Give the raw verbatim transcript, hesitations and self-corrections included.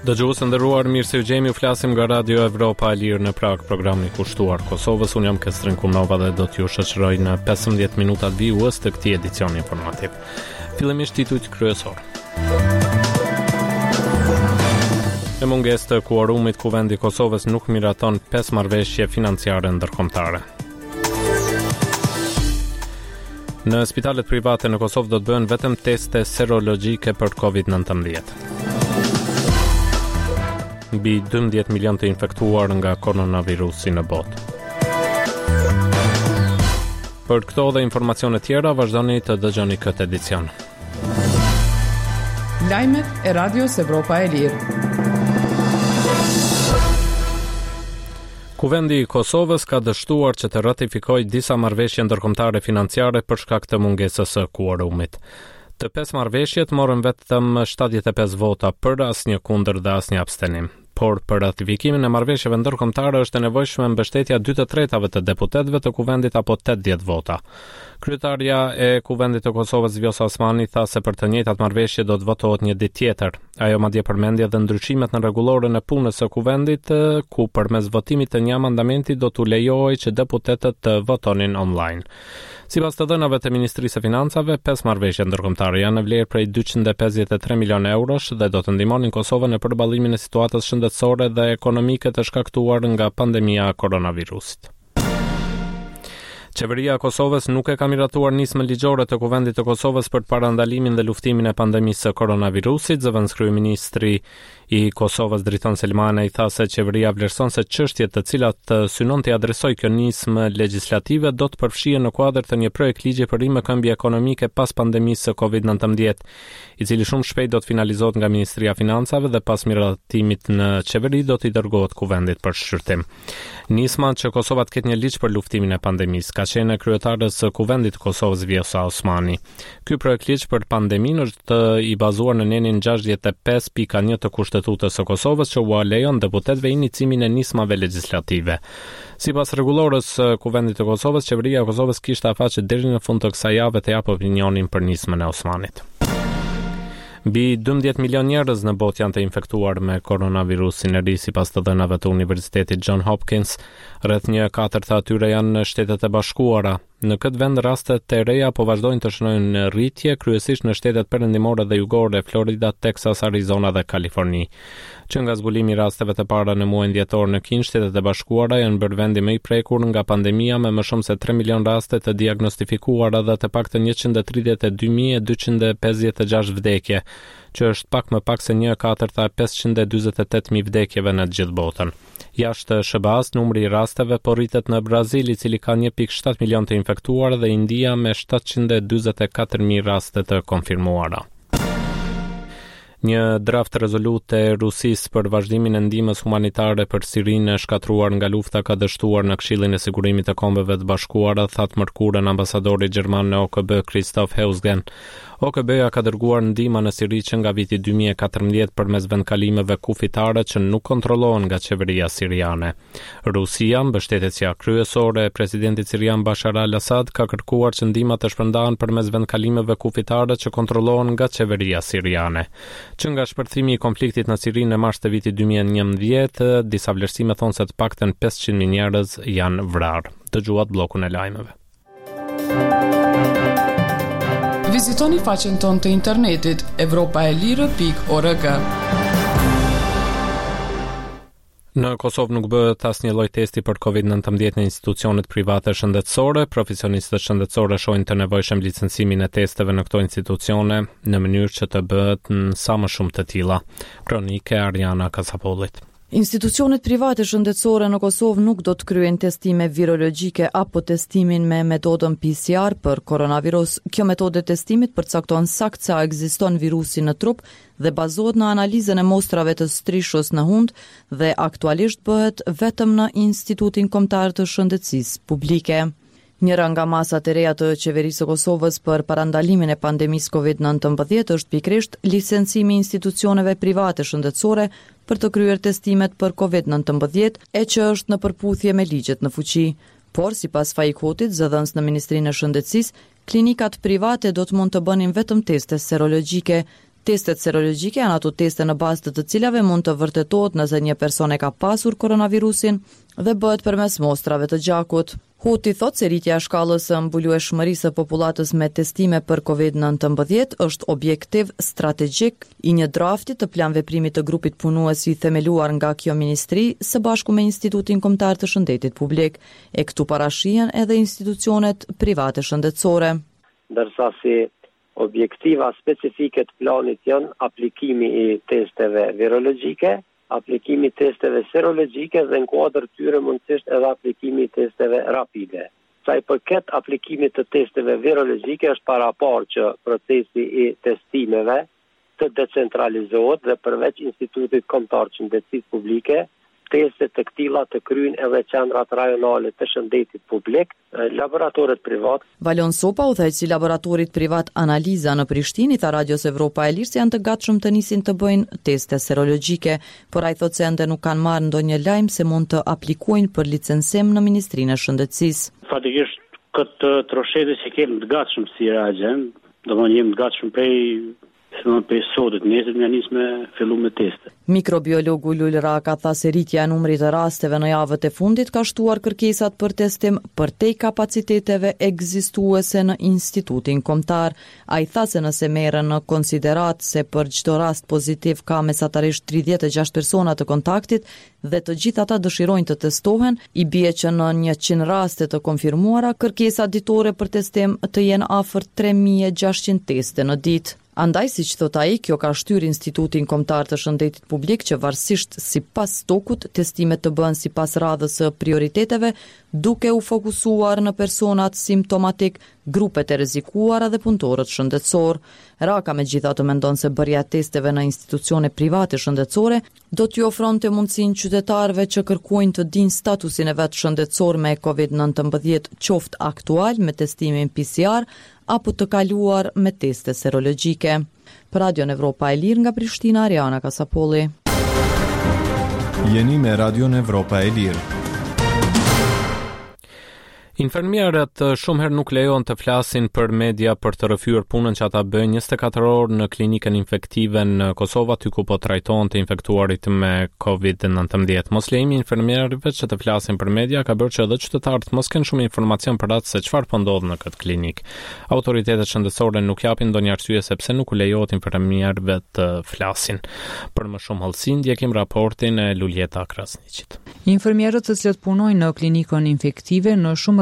Dëgjues nderuar, mirë se u gjemi, u flasim nga Radio Evropa e Lirë në Prag, programi i kushtuar Kosovës. Unë jam Kestrin Kumnova dhe do t'ju shoqëroj në pesëmbëdhjetë minutat vijues të këtij edicioni informativ. Fillimisht titujt kryesor. Në mungesë të kuorumit, Kuvendi i Kosovës nuk miraton pesë marrëveshje financiare ndërkombëtare. Në spitalet private në Kosovë do të bëhen vetëm teste serologjike për covid nëntëmbëdhjetë. Mbi dymbëdhjetë milion të infektuar nga koronavirusi në botë. Për këto dhe informacione tjera, vazhdoni të dëgjoni këtë edicion. Lajmet e Radios Evropa e Lirë. Kuvendi i Kosovës ka dështuar që të ratifikojë disa marrëveshje ndërkombëtare financiare për shkak të mungesës së kuorumit. Të pesë marrëveshjet morën vetëm shtatëdhjetë e pesë vota për, asnjë kundër dhe asnjë abstenim. Por për ratifikimin e marrëveshjeve ndërkombëtare është e nevojshme mbështetja dy të tretave të deputetëve të Kuvendit apo tetëdhjetë vota. Kryetaria e Kuvendit të Kosovës Vjosa Osmani tha se për të njëjtat marrëveshje do të votohet një ditë tjetër. Ajo madje përmendi edhe ndryshimet në rregulloren e punës së Kuvendit, ku përmes votimit të një amandamenti do t'u lejohej që deputetët të votonin online. Sipas të dhënave të Ministrisë së Financave, pesë marrëveshje ndërkombëtare janë në vlerë prej dyqind e pesëdhjetë e tre milionë eurosh dhe do të ndihmonin Kosovën në përballlimin e situatës shëndetësore dhe ekonomike të shkaktuar nga pandemia e koronavirusit. Qeveria e Kosovës nuk e ka miratuar nismën ligjore të Kuvendit të Kosovës për parandalimin dhe luftimin e pandemisë së koronavirusit. Zëvendës kryeministri i Kosovës Driton Selmani i tha se qeveria vlerëson se çështjet të cilat synon të adresojë kjo nismë legjislative do të përfshihen në kuadër të një projekt ligji për rimëkëmbje ekonomike pas pandemisë së covid nëntëmbëdhjetë, i cili shumë shpejt do të finalizohet nga Ministria e Financave dhe pas miratimit në qeveri do t'i dërgohet Kuvendit për shqyrtim. Nisma që Kosova të ketë një ligj për luftimin e pandemisë ka qenë kryetarës së Kuvendit të Kosovës Vjosa Osmani. Ky projekt ligj për pandeminë është i bazuar në nenin gjashtëdhjetë e pesë pikë një të Kushtetutës së Kosovës që u lejon deputetëve inicimin e nismave legjislative. Sipas rregullorës së Kuvendit të Kosovës, qeveria e Kosovës kishte afaqe deri në fund të kësaj jave të japë opinionin për nismën e Osmanit. Mbi dymbëdhjetë milion njerëz në botë janë të infektuar me koronavirusin e ri sipas të dhënave të Universitetit John Hopkins. Rreth një katërt të atyre janë në Shtetet e Bashkuara. Në këtë vend rastet e reja po vazhdojnë të shënojnë në rritje, kryesisht në shtetet perëndimore dhe jugore, Florida, Texas, Arizona dhe Kaliforni. Që nga zbulimi i rasteve të para në muajin dhjetor në Kinë, Shtetet e Bashkuara janë bërë vendi më i prekur nga pandemia me më shumë se tre milion raste të diagnostifikuara dhe të paktën njëqind e tridhjetë e dy mijë e dyqind e pesëdhjetë e gjashtë vdekje, që është pak më pak se një katërta e pesëqind e dyzet e tetë mijë vdekjeve në të gjithë botën. Jashtë S B A-s, numri i rasteve po rritet në Brazil, i cili ka një pikë shtatë milion të infektuar dhe India me shtatëqind e dyzet e katër mijë raste të konfirmuara. Një draft rezolut e Rusisë për vazhdimin e ndihmës humanitare për Sirinë e shkatruar nga lufta ka dështuar në Këshillin e Sigurimit të Kombeve të Bashkuara, thatë mërkurën ambasadori gjerman në O K B Christoph Heusgen. O K B-ja ka dërguar ndihmë në Siri që nga viti dy mijë e katërmbëdhjetë përmes vendkalimeve kufitare që nuk kontrollohen nga qeveria siriane. Rusia, mbështetësja kryesore e presidentit sirian Bashar al-Assad, ka kërkuar që ndihmat të shpërndahen përmes vendkalimeve kufitare që kontrollohen nga qeveria siriane. Që nga shpërthimi i konfliktit në Siri në mars të vitit dy mijë e njëmbëdhjetë, disa vlerësime thonë se të paktën pesëqind mijë njerëz janë vrarë. Dëgjuat bllokun e lajmeve. Vizitoni faqen tonë të internetit evropa e lirë pikë org. Në Kosovë nuk bëhet asnjë lloj testi për covid nëntëmbëdhjetë në institucionet private shëndetësore. Profesionistët shëndetësorë shohin të nevojshëm licencimin e testeve në këto institucione në mënyrë që të bëhet në sa më shumë të tilla. Kronike Ariana Kasapollit. Institucionet private shëndetësore në Kosovë nuk do të kryejnë testime virologjike apo testimin me metodën P C R për koronavirus. Kjo metodë e testimit përcakton saktë se a ekziston virusi në trup dhe bazohet në analizën e mostrave të strishës në hund dhe aktualisht bëhet vetëm në Institutin Kombëtar të Shëndetësisë Publike. Njëra nga masat e reja të qeverisë së Kosovës për parandalimin e pandemisë covid nëntëmbëdhjetë është pikërisht licencimi i institucioneve private shëndetësore për të kryer testimet për covid nëntëmbëdhjetë, e që është në përputhje me ligjet në fuqi. Por, sipas Faik Hotit, zëdhënës në Ministrinë e Shëndetësisë, klinikat private do të mund të bënin vetëm teste serologjike, Testet serologjike janë ato teste në bazë të të cilave mund të vërtetohet nëse një person e ka pasur koronavirusin dhe bëhet përmes mostrave të gjakut. Hoti thot se rritja e shkallës së mbulueshmërisë së popullatës me testime për kovid nëntëmbëdhjetë është objektiv strategjik i një drafti të plan veprimit të grupit punues i themeluar nga kjo ministri së bashku me Institutin Kombëtar të Shëndetit Publik, e këtu parashihen edhe institucionet private shëndetësore. Ndërsa si objektiva specifike të planit janë aplikimi i testeve virologjike, aplikimi i testeve serologjike dhe në kuadër tyre mundësisht edhe aplikimi i testeve rapide. Sa i përket aplikimit të testeve virologjike është parapar që procesi i testimeve të decentralizohet dhe përveç Institutit Kombëtar të Shëndetësisë Publike, testet të këtilla të kryen edhe qendrat rajonale të shëndetit publik, laboratoret privat. Valon Sopa, udhëheqësi i laboratorit privat Analiza në Prishtinë, i tha Radios Evropa e Lirë se janë të gatshëm të nisin të bëjnë teste serologjike, por ai thotë se ende nuk kanë marrë ndonjë lajm se mund të aplikojnë për licencim në Ministrinë e Shëndetësisë. Fatikisht këtë troshetë që kemi të gatshëm si reagjent, domthonë jemi të gatshëm prej Fillon për sotit, nesër nga nis me fillu me teste. Mikrobiologu Lul Raka tha se rritja e numrit të rasteve në javët e fundit ka shtuar kërkesat për testim përtej kapaciteteve ekzistuese në Institutin Kombëtar. Ai tha se nëse merren në konsiderat se për çdo rast pozitiv ka mesatarisht tridhjetë e gjashtë persona të kontaktit dhe të gjithë ata dëshirojnë të testohen, i bie që në njëqind raste të konfirmuara kërkesat ditore për testim të jenë afër tre mijë e gjashtëqind teste në ditë. Andaj, siç thot ai, kjo ka shtyr Institutin Kombëtar të Shëndetit Publik që varësisht sipas stokut testimet të bëhen sipas radhës së prioriteteve, duke u fokusuar në personat simptomatik, grupet e rrezikuara dhe punëtorët shëndetësor. Raka megjithatë mendon se bërja e testeve në institucione private shëndetësore do t'ju ofronte mundësinë qytetarëve që kërkojnë të dinë statusin e vet shëndetësor me kovid nëntëmbëdhjetë, qoftë aktual me testimin P C R apo të kaluar me teste serologjike. Për Radion Evropa e Lirë nga Prishtina, Ariana Kasapolli. Jeni me Radion Evropa e Lirë. Infermierët shumë herë nuk lejon të flasin për media për të rrëfyer punën që ata bëjnë njëzet e katër orë në klinikën infektive në Kosovë, aty ku po trajtohen të infektuarit me kovid nëntëmbëdhjetë. Mos lejimi i infermierëve që të flasin për media ka bërë që edhe qytetarët mos kenë shumë informacion për atë se çfarë po ndodh në këtë klinikë. Autoritetet shëndetësore nuk japin ndonjë arsye sepse nuk u lejohet infermierëve të flasin. Për më shumë hollësi ndjekim raportin e Luljeta Krasniqit. Infermierët të cilët punojnë në klinikën infektive në shumë